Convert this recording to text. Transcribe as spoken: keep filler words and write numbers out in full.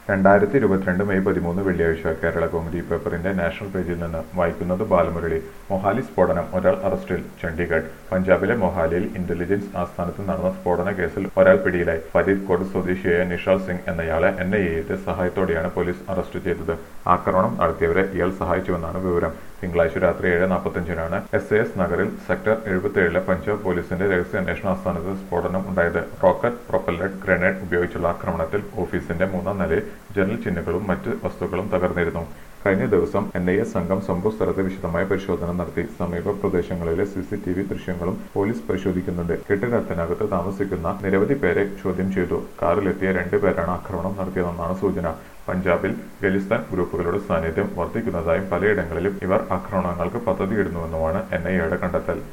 രണ്ടായിരത്തി ഇരുപത്തിരണ്ട് മെയ് പതിമൂന്ന് വെള്ളിയാഴ്ച കേരള കൗമുദി പേപ്പറിന്റെ നാഷണൽ പേജിൽ നിന്ന് വായിക്കുന്നത് ബാലമുരളി. മൊഹാലി സ്ഫോടനം, ഒരാൾ അറസ്റ്റിൽ. ചണ്ഡീഗഡ്. പഞ്ചാബിലെ മൊഹാലിയിൽ ഇന്റലിജൻസ് ആസ്ഥാനത്ത് നടന്ന സ്ഫോടന കേസിൽ ഒരാൾ പിടിയിലായി. ഫരീദ്കോട്ട് സ്വദേശിയായ നിഷാൽ സിംഗ് എന്നയാളെ എൻ ഐ എയുടെ സഹായത്തോടെയാണ് പോലീസ് അറസ്റ്റ് ചെയ്തത്. ആക്രമണം നടത്തിയവരെ ഇയാൾ സഹായിച്ചുവെന്നാണ് വിവരം. തിങ്കളാഴ്ച രാത്രി ഏഴ് നാൽപ്പത്തിയഞ്ചിനാണ് എസ് എസ് നഗറിൽ സെക്ടർ എഴുപത്തിയേഴിലെ പഞ്ചാബ് പോലീസിന്റെ രഹസ്യാന്വേഷണ ആസ്ഥാനത്ത് സ്ഫോടനം ഉണ്ടായത്. റോക്കറ്റ് പ്രൊപ്പല്ലഡ് ഗ്രനേഡ് ഉപയോഗിച്ചുള്ള ആക്രമണത്തിൽ ഓഫീസിന്റെ മൂന്നാം നിലയിൽ ജനൽ ചിഹ്നങ്ങളും മറ്റ് വസ്തുക്കളും തകർന്നിരുന്നു. കഴിഞ്ഞ ദിവസം എൻ ഐ എ സംഘം സംഭവസ്ഥലത്ത് വിശദമായ പരിശോധന നടത്തി. സമീപ പ്രദേശങ്ങളിലെ സി സി ടി വി ദൃശ്യങ്ങളും പോലീസ് പരിശോധിക്കുന്നുണ്ട്. കെട്ടിടത്തിനകത്ത് താമസിക്കുന്ന നിരവധി പേരെ ചോദ്യം ചെയ്തു. കാറിലെത്തിയ രണ്ട് പേരാണ് ആക്രമണം നടത്തിയതെന്നാണ് സൂചന. പഞ്ചാബിൽ ഖലിസ്ഥാൻ ഗ്രൂപ്പുകളുടെ സാന്നിധ്യം വർദ്ധിക്കുന്നതായും പലയിടങ്ങളിലും ഇവർ ആക്രമണങ്ങൾക്ക് പദ്ധതിയിടുന്നുവെന്നുമാണ് എൻ ഐ എയുടെ കണ്ടെത്തൽ.